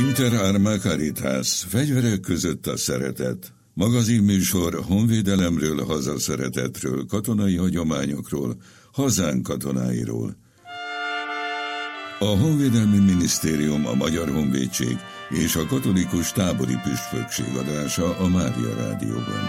Inter Arma Caritas, fegyverek között a szeretet. Magazinműsor honvédelemről, hazaszeretetről, katonai hagyományokról, hazánk katonáiról. A Honvédelmi Minisztérium, a Magyar Honvédség és a Katolikus Tábori Püspökség adása a Mária Rádióban.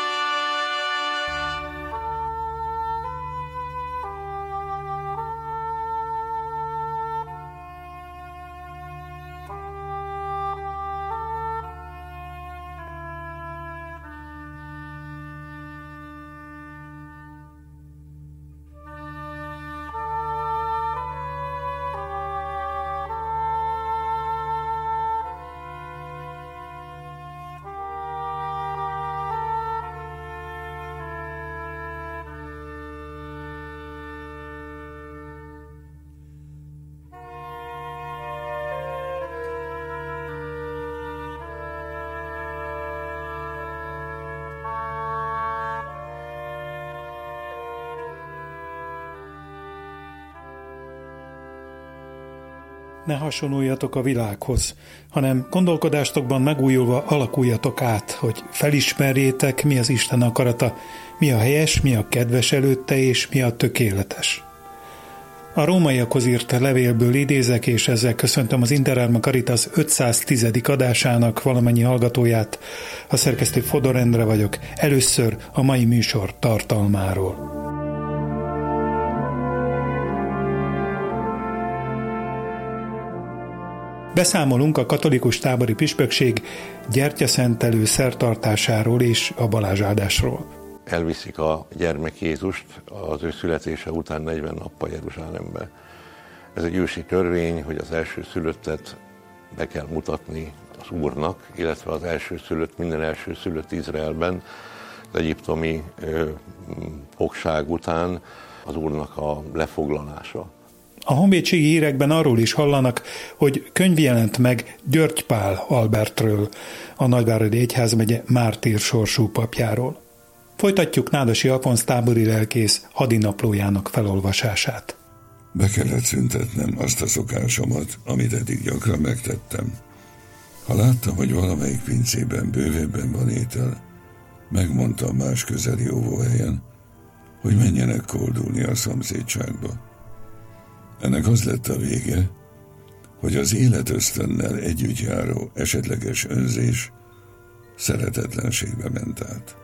Ne hasonuljatok a világhoz, hanem gondolkodástokban megújulva alakuljatok át, hogy felismerjétek, mi az Isten akarata, mi a helyes, mi a kedves előtte, és mi a tökéletes. A rómaiakhoz írt levélből idézek, és ezzel köszöntöm az Inter Arma Caritas 510. adásának valamennyi hallgatóját. A szerkesztő Fodor Endre vagyok. Először a mai műsor tartalmáról. Beszámolunk a Katolikus Tábori Püspökség gyertyaszentelő szertartásáról és a balázsáldásról. Elviszik a gyermek Jézust az ő születése után 40 nappal Jeruzsálembe. Ez egy ősi törvény, hogy az elsőszülöttet be kell mutatni az Úrnak, illetve az elsőszülött, minden elsőszülött Izraelben az egyiptomi fogság után az Úrnak a lefoglalása. A honvédségi hírekben arról is hallanak, hogy könyv jelent meg György Pál Albertről, a Nagyváradi Egyházmegye mártír sorsú papjáról. Folytatjuk Nádasi Alfonz tábori lelkész hadinaplójának felolvasását. Be kellett szüntetnem azt a szokásomat, amit eddig gyakran megtettem. Ha láttam, hogy valamelyik pincében bővebben van étel, megmondtam más közeli óvóhelyen, hogy menjenek koldulni a szomszédságba. Ennek az lett a vége, hogy az életösztönnel együtt járó esetleges önzés szeretetlenségbe ment át.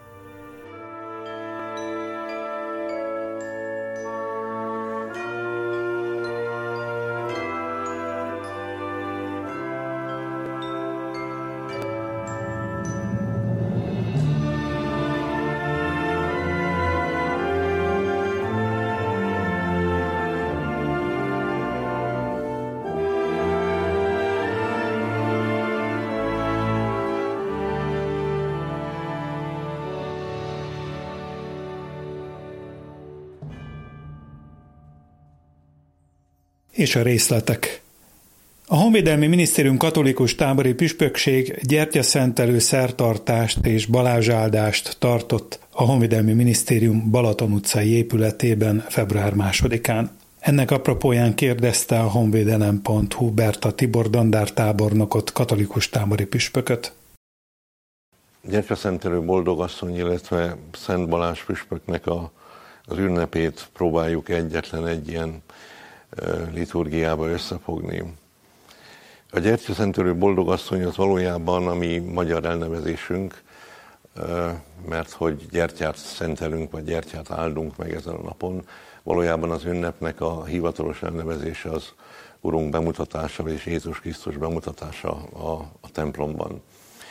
És a részletek. A Honvédelmi Minisztérium Katolikus Tábori Püspökség gyertyaszentelő szertartást és balázsáldást tartott a Honvédelmi Minisztérium Balaton utcai épületében február 2-án. Ennek apropóján kérdezte a honvédelem.hu Berta Tibor dandártábornokot, katolikus tábori püspököt. Gyertyaszentelő boldogasszony, illetve Szent Balázs püspöknek az ünnepét próbáljuk egyetlen egy ilyen liturgiába összefogni. A gyertyaszentelő boldogasszony az valójában a mi magyar elnevezésünk, mert hogy gyertyát szentelünk, vagy gyertyát áldunk meg ezen a napon. Valójában az ünnepnek a hivatalos elnevezése az Urunk bemutatása, és Jézus Krisztus bemutatása a templomban.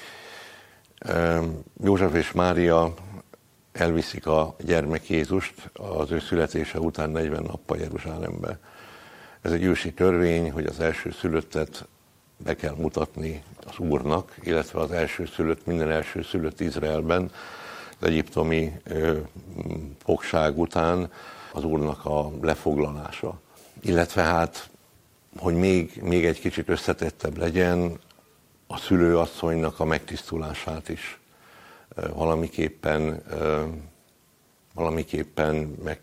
József és Mária elviszik a gyermek Jézust az ő születése után 40 nappal Jeruzsálembe. Ez egy ősi törvény, hogy az elsőszülöttet be kell mutatni az Úrnak, illetve az elsőszülött, minden elsőszülött Izraelben az egyiptomi fogság után az Úrnak a lefoglalása. Illetve hát, hogy még egy kicsit összetettebb legyen, a szülőasszonynak a megtisztulását is valamiképpen meg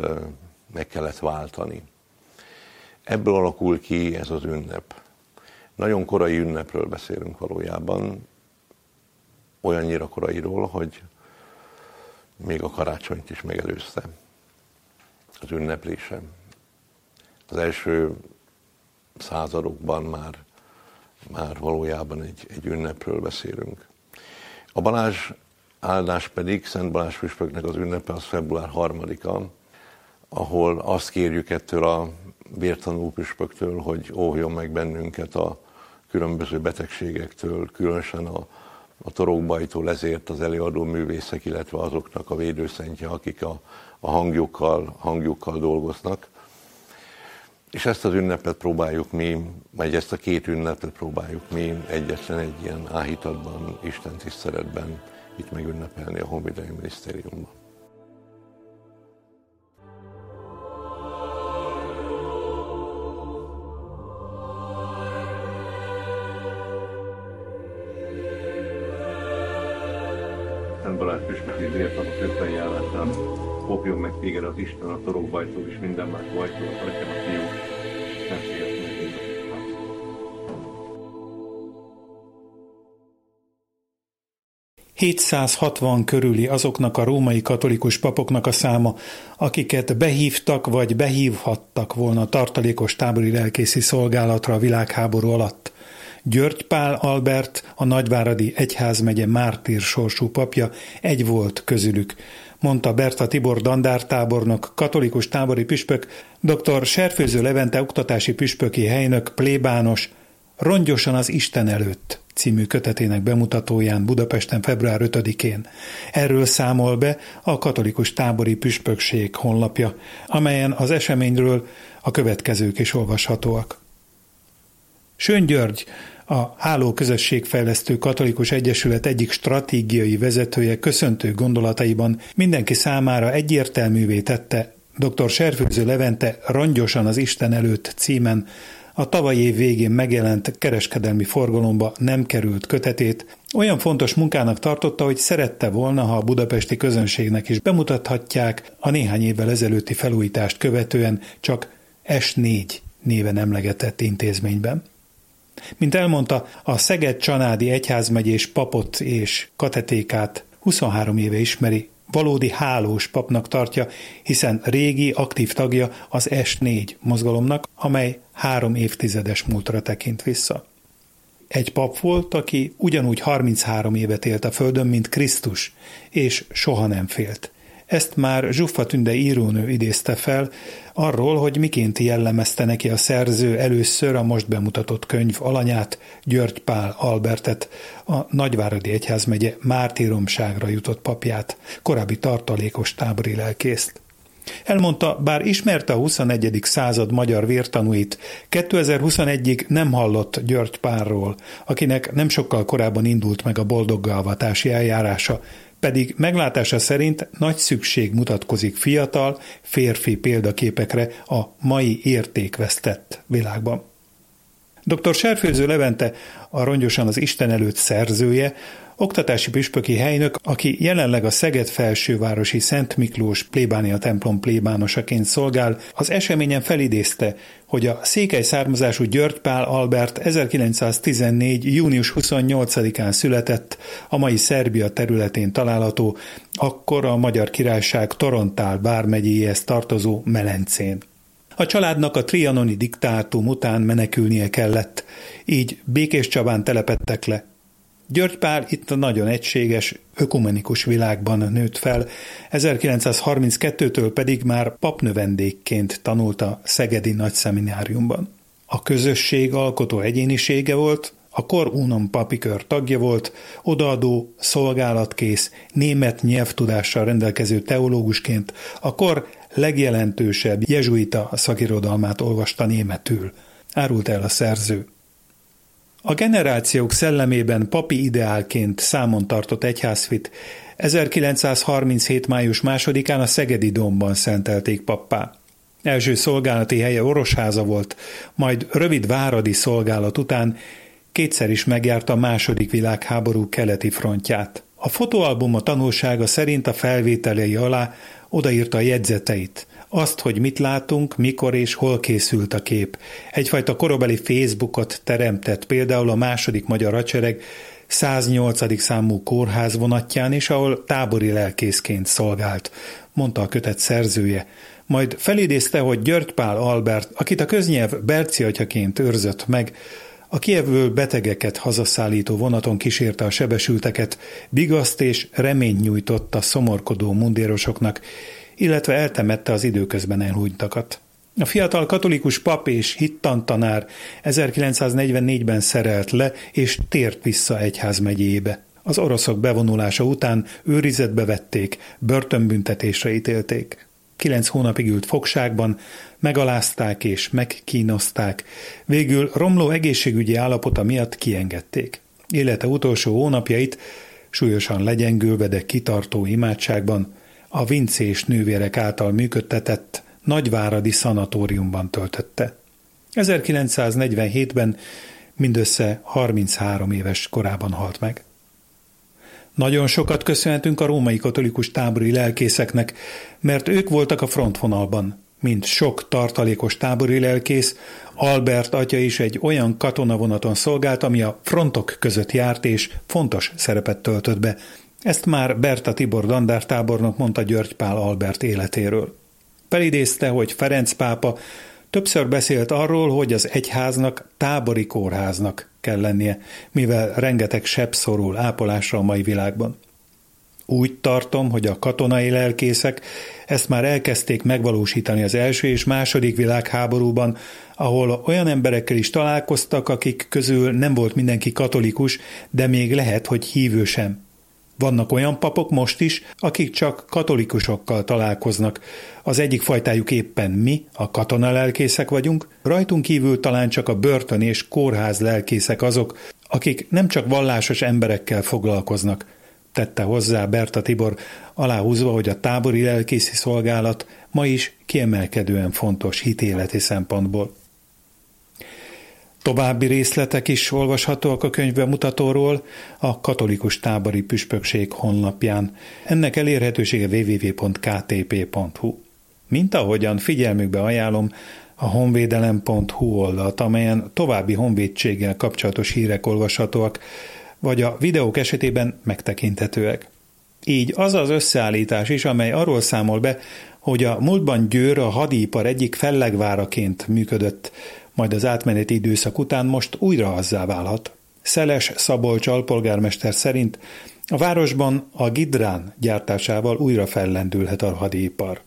kellett váltani. Ebből alakul ki ez az ünnep. Nagyon korai ünnepről beszélünk valójában, olyannyira korairól, hogy még a karácsonyt is megelőzte az ünneplése. Az első századokban már valójában egy ünnepről beszélünk. A Balázs áldás pedig, Szent Balázs püspöknek az ünnepe az február 3-a, ahol azt kérjük ettől a vértanú püspöktől, hogy óvjon meg bennünket a különböző betegségektől, különösen a torokbajtól, ezért az előadó művészek, illetve azoknak a védőszentje, akik a hangjukkal dolgoznak. És ezt az ünnepet próbáljuk mi, vagy ezt a két ünnepet próbáljuk mi egyetlen egy ilyen áhítatban, Isten tiszteletben itt megünnepelni a Honvédelmi Minisztériumban. Szent Balázs püspöki vértanú közbenjárásán óvjon meg téged az Isten a torokbajtól és minden más bajtól, az Atya, a Fiú, Szentlélek nevében. 760 körüli azoknak a római katolikus papoknak a száma, akiket behívtak vagy behívhattak volna tartalékos tábori lelkészi szolgálatra a világháború alatt. György Pál Albert, a Nagyváradi Egyházmegye mártír sorsú papja egy volt közülük, mondta Berta Tibor dandártábornok, katolikus tábori püspök, dr. Serfőző Levente oktatási püspöki helynök, plébános, Rongyosan az Isten előtt című kötetének bemutatóján Budapesten február 5-én. Erről számol be a katolikus tábori püspökség honlapja, amelyen az eseményről a következők is olvashatóak. Sőn György, a Háló Közösségfejlesztő Katolikus Egyesület egyik stratégiai vezetője köszöntő gondolataiban mindenki számára egyértelművé tette dr. Serfőző Levente Rongyosan az Isten előtt címen a tavalyi év végén megjelent kereskedelmi forgalomba nem került kötetét, olyan fontos munkának tartotta, hogy szerette volna, ha a budapesti közönségnek is bemutathatják a néhány évvel ezelőtti felújítást követően csak S4 néven emlegetett intézményben. Mint elmondta, a Szeged-Csanádi Egyházmegyés papot és katetékát 23 éve ismeri, valódi hálós papnak tartja, hiszen régi, aktív tagja az S4 mozgalomnak, amely 3 évtizedes múltra tekint vissza. Egy pap volt, aki ugyanúgy 33 évet élt a földön, mint Krisztus, és soha nem félt. Ezt már Zsuffa Tünde írónő idézte fel arról, hogy miként jellemezte neki a szerző először a most bemutatott könyv alanyát, György Pál Albertet, a Nagyváradi Egyházmegye mártíromságra jutott papját, korábbi tartalékos tábori lelkészt. Elmondta, bár ismerte a 21. század magyar vértanúit, 2021-ig nem hallott György Pálról, akinek nem sokkal korábban indult meg a boldoggá-avatási eljárása, pedig meglátása szerint nagy szükség mutatkozik fiatal, férfi példaképekre a mai értékvesztett világban. Dr. Serfőző Levente, a Rongyosan az Isten előtt szerzője, oktatási püspöki helynök, aki jelenleg a Szeged-Felsővárosi Szent Miklós plébánia templom plébánosaként szolgál, az eseményen felidézte, hogy a székely származású György Pál Albert 1914. június 28-án született, a mai Szerbia területén található, akkor a Magyar Királyság Torontál vármegyéhez tartozó Melencén. A családnak a trianoni diktátum után menekülnie kellett, így Békéscsabán telepedtek le. György Pál itt a nagyon egységes, ökumenikus világban nőtt fel, 1932-től pedig már papnövendékként tanult a Szegedi Nagyszemináriumban. A közösség alkotó egyénisége volt, a Cor Unum papikör tagja volt, odaadó, szolgálatkész, német nyelvtudással rendelkező teológusként a kor legjelentősebb jezsuita szakirodalmát olvasta németül, árult el a szerző. A generációk szellemében papi ideálként számon tartott egyházfit 1937. május 2-án a Szegedi Dómban szentelték pappá. Első szolgálati helye Orosháza volt, majd rövid váradi szolgálat után kétszer is megjárta a II. Világháború keleti frontját. A fotóalbum a tanulsága szerint a felvételei alá odaírta a jegyzeteit, Azt, hogy mit látunk, mikor és hol készült a kép. Egyfajta korabeli Facebookot teremtett például a második magyar hadsereg 108. számú kórházvonatján is, ahol tábori lelkészként szolgált, mondta a kötet szerzője. Majd felidézte, hogy György Pál Albert, akit a köznyelv Berci atyaként őrzött meg, a Kijevből betegeket hazaszállító vonaton kísérte a sebesülteket, vigaszt és reményt nyújtott a szomorkodó mundérosoknak, illetve eltemette az időközben elhunytakat. A fiatal katolikus pap és hittantanár 1944-ben szerelt le és tért vissza egyházmegyébe. Az oroszok bevonulása után őrizetbe vették, börtönbüntetésre ítélték. 9 hónapig ült fogságban, megalázták és megkínozták, végül romló egészségügyi állapota miatt kiengedték. Élete utolsó hónapjait súlyosan legyengülve, de kitartó imádságban a vincés nővérek által működtetett nagyváradi szanatóriumban töltötte. 1947-ben mindössze 33 éves korában halt meg. Nagyon sokat köszönhetünk a római katolikus tábori lelkészeknek, mert ők voltak a frontvonalban. Mint sok tartalékos tábori lelkész, Albert atya is egy olyan katonavonaton szolgált, ami a frontok között járt és fontos szerepet töltött be. Ezt már Berta Tibor dandártábornok mondta György Pál Albert életéről. Felidézte, hogy Ferenc pápa többször beszélt arról, hogy az egyháznak tábori kórháznak kell lennie, mivel rengeteg seb szorul ápolásra a mai világban. Úgy tartom, hogy a katonai lelkészek ezt már elkezdték megvalósítani az első és második világháborúban, ahol olyan emberekkel is találkoztak, akik közül nem volt mindenki katolikus, de még lehet, hogy hívő sem. Vannak olyan papok most is, akik csak katolikusokkal találkoznak. Az egyik fajtájuk éppen mi, a katonalelkészek vagyunk, rajtunk kívül talán csak a börtön és kórház lelkészek azok, akik nem csak vallásos emberekkel foglalkoznak, tette hozzá Berta Tibor, aláhúzva, hogy a tábori lelkészi szolgálat ma is kiemelkedően fontos hitéleti szempontból. További részletek is olvashatóak a könyvbemutatóról a Katolikus Tábori Püspökség honlapján. Ennek elérhetősége www.ktp.hu. Mint ahogyan figyelmükbe ajánlom a honvédelem.hu oldalt, amelyen további honvédséggel kapcsolatos hírek olvashatóak, vagy a videók esetében megtekinthetőek. Így az az összeállítás is, amely arról számol be, hogy a múltban Győr a hadipar egyik fellegváraként működött, majd az átmeneti időszak után most újra azzá válhat. Szeles Szabolcs alpolgármester szerint a városban a Gidrán gyártásával újra fellendülhet a hadipar.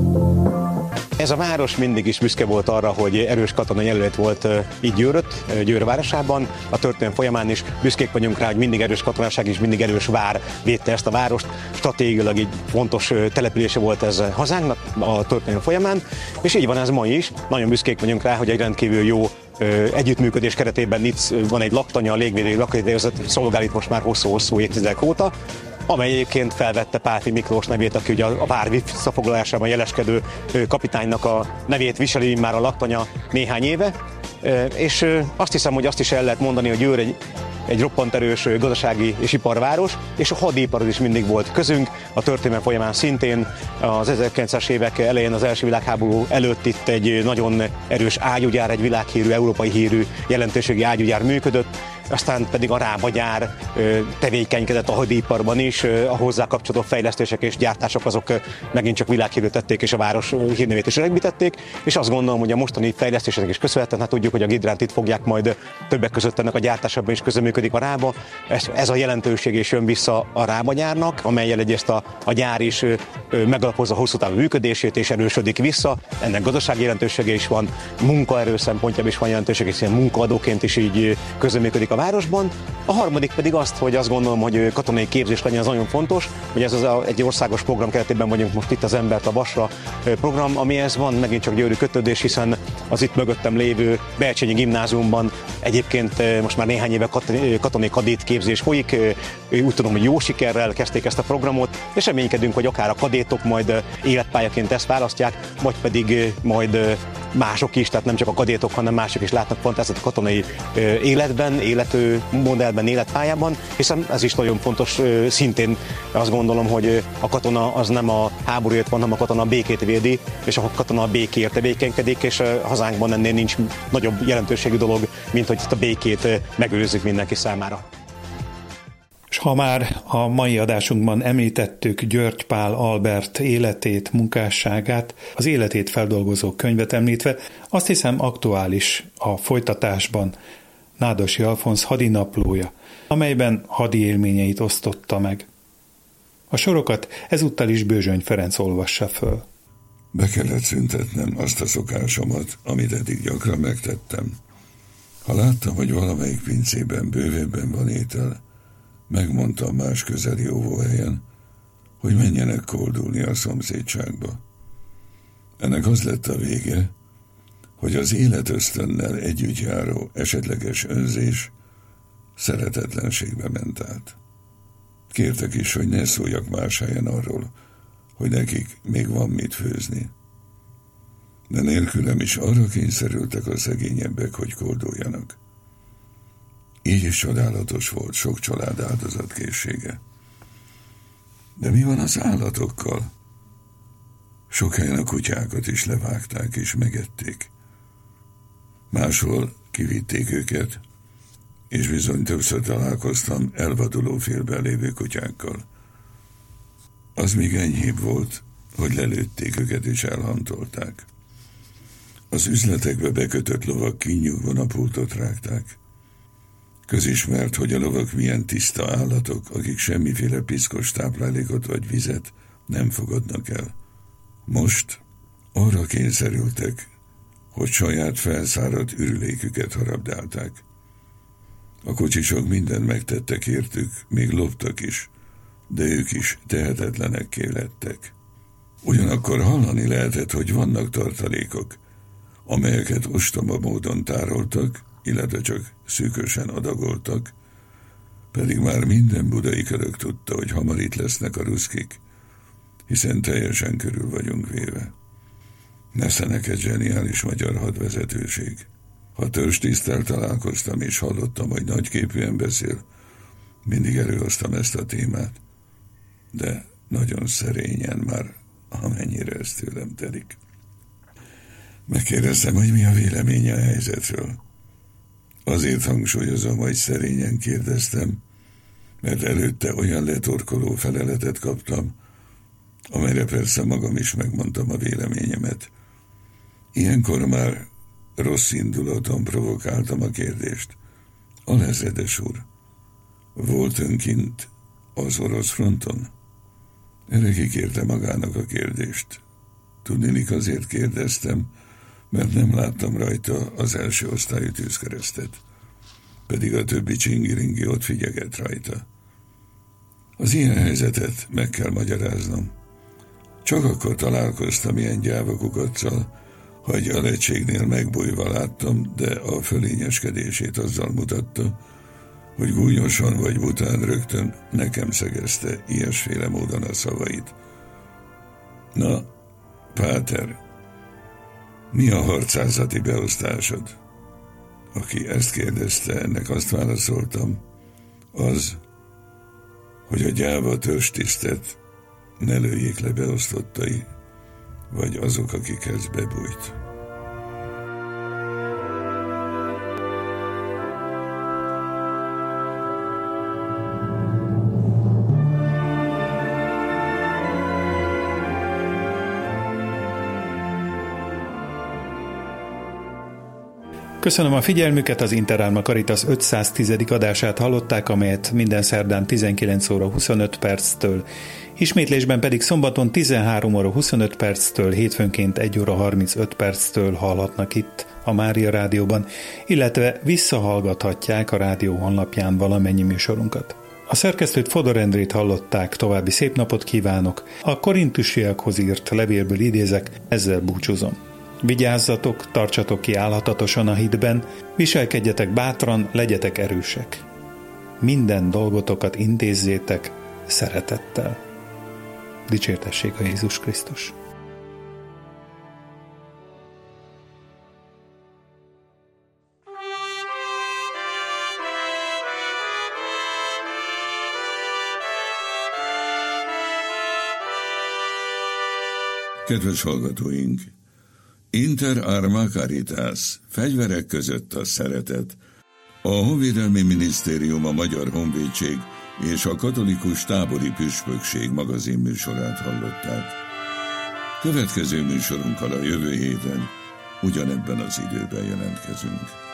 Ez a város mindig is büszke volt arra, hogy erős katonai jelölt volt így Győr városában. A történelem folyamán is büszkék vagyunk rá, hogy mindig erős katonaság és mindig erős vár védte ezt a várost. Stratégiailag egy fontos települése volt ez hazánknak a történelem folyamán, és így van ez ma is. Nagyon büszkék vagyunk rá, hogy egy rendkívül jó együttműködés keretében itt van egy laktanya, a légvédő lakóhelyezet szolgál itt most már hosszú-hosszú évtizedek óta, amely egyébként felvette Pálffy Miklós nevét, aki ugye a vár visszafoglalásában jeleskedő kapitánynak a nevét viseli már a laktanya néhány éve, és azt hiszem, hogy azt is el lehet mondani, hogy Győr egy roppant erős gazdasági és iparváros, és a hadiparhoz is mindig volt közünk. A történelem folyamán szintén az 1900-es évek elején, az első világháború előtt itt egy nagyon erős ágyúgyár, egy világhírű, európai hírű jelentőségi ágyúgyár működött, aztán pedig a Rába-gyár tevékenykedett a hadiparban is, a hozzá kapcsolatos fejlesztések és gyártások azok megint csak világhírű tették, és a város hírnevét is megbítették, és azt gondolom, hogy a mostani fejlesztéseknek is köszönhetően, hát tudjuk, hogy a Gidránt itt fogják majd többek között ennek a gyártásában is közreműködik a Rába. Ez a jelentőség is jön vissza a Rába-gyárnak, amellyel ezt a gyár is megalapozza hosszú távú működését és erősödik vissza. Ennek gazdasági jelentősége is van, munkaerő szempontjából is van jelentősége, hiszen munkaadóként is így közreműködik a városban. A harmadik pedig azt, hogy azt gondolom, hogy katonai képzés legyen, az nagyon fontos, hogy ez egy országos program keretében vagyunk most itt, az Embert a Vasra program, amihez van megint csak győri kötődés, hiszen az itt mögöttem lévő Belcsényi Gimnáziumban egyébként most már néhány éve katonai kadét képzés folyik. Úgy tudom, hogy jó sikerrel kezdték ezt a programot, és reménykedünk, hogy akár a kadétok majd életpályaként ezt választják, vagy pedig majd mások is, tehát nem csak a kadétok, hanem mások is látnak fantáziát a katonai életben, életmodellben, életpályában, hiszen ez is nagyon fontos, szintén azt gondolom, hogy a katona az nem a háborúért van, hanem a katona a békét védi, és a katona a békéért tevékenykedik, és hazánkban ennél nincs nagyobb jelentőségű dolog, mint hogy ezt a békét megőrizzük mindenki számára. És ha már a mai adásunkban említettük György Pál Albert életét, munkásságát, az életét feldolgozó könyvet említve, azt hiszem aktuális a folytatásban Nádosi Alfonz hadinaplója, amelyben hadi élményeit osztotta meg. A sorokat ezúttal is Bőzsöny Ferenc olvassa föl. Be kellett szüntetnem azt a szokásomat, amit eddig gyakran megtettem. Ha láttam, hogy valamelyik pincében bővebben van étel, megmondtam más közeli óvóhelyen, hogy menjenek koldulni a szomszédságba. Ennek az lett a vége, hogy az életösztönnel együtt járó esetleges önzés szeretetlenségbe ment át. Kértek is, hogy ne szóljak más helyen arról, hogy nekik még van mit főzni. De nélkülem is arra kényszerültek a szegényebbek, hogy kolduljanak. Így is csodálatos volt sok család áldozatkészsége. De mi van az állatokkal? Sok helyen a kutyákat is levágták és megették. Máshol kivitték őket, és bizony többször találkoztam elvaduló félben lévő kutyákkal. Az még enyhébb volt, hogy lelőtték őket és elhantolták. Az üzletekbe bekötött lovak kínjukban a pultot rágták. Közismert, hogy a lovak milyen tiszta állatok, akik semmiféle piszkos táplálékot vagy vizet nem fogadnak el. Most arra kényszerültek, hogy saját felszáradt ürüléküket harabdálták. A kocsisok mindent megtettek értük, még loptak is, de ők is tehetetlenekké lettek. Ugyanakkor hallani lehetett, hogy vannak tartalékok, amelyeket ostoba módon tároltak, illetve csak szűkösen adagoltak, pedig már minden budai körök tudta, hogy hamar itt lesznek a ruszkik, hiszen teljesen körül vagyunk véve. Nesze neked zseniális magyar hadvezetőség. Ha törstiszttel találkoztam és hallottam, hogy nagyképűen beszél, mindig előhoztam ezt a témát, de nagyon szerényen már, amennyire ez tőlem telik. Megkérdeztem, hogy mi a véleménye a helyzetről. Azért hangsúlyozom, hogy szerényen kérdeztem, mert előtte olyan letorkoló feleletet kaptam, amelyre persze magam is megmondtam a véleményemet. Ilyenkor már rossz indulaton provokáltam a kérdést. Alezredes úr, volt ön kint az orosz fronton? Erre kikérte magának a kérdést. Tudniillik azért kérdeztem, mert nem láttam rajta az első osztályú tűzkeresztet, pedig a többi csingiringi ott figyelget rajta. Az ilyen helyzetet meg kell magyaráznom. Csak akkor találkoztam ilyen gyávakukaccal, hogy a leegységnél megbújva láttam, de a fölényeskedését azzal mutatta, hogy gúnyosan vagy bután rögtön nekem szegezte ilyesféle módon a szavait. Na, Páter, mi a harcászati beosztásod? Aki ezt kérdezte, ennek azt válaszoltam, az, hogy a gyáva törstisztet ne lőjék le beosztottai, vagy azok, akikhez bebújt. Köszönöm a figyelmüket, az Interalma Caritas 510. adását hallották, amelyet minden szerdán 19 óra 25 perctől, ismétlésben pedig szombaton 13 óra 25 perctől, hétfőnként 1 óra 35 perctől hallhatnak itt a Mária Rádióban, illetve visszahallgathatják a rádió honlapján valamennyi műsorunkat. A szerkesztőt Fodor Endrét hallották, további szép napot kívánok, a korintusiakhoz írt levélből idézek, ezzel búcsúzom. Vigyázzatok, tartsatok ki állhatatosan a hitben, viselkedjetek bátran, legyetek erősek. Minden dolgotokat intézzétek szeretettel. Dicsértessék a Jézus Krisztus! Kedves hallgatóink! Inter arma caritas, fegyverek között a szeretet. A Honvédelmi Minisztérium, a Magyar Honvédség és a Katolikus Tábori Püspökség magazin műsorát hallották. Következő műsorunkkal a jövő héten ugyanebben az időben jelentkezünk.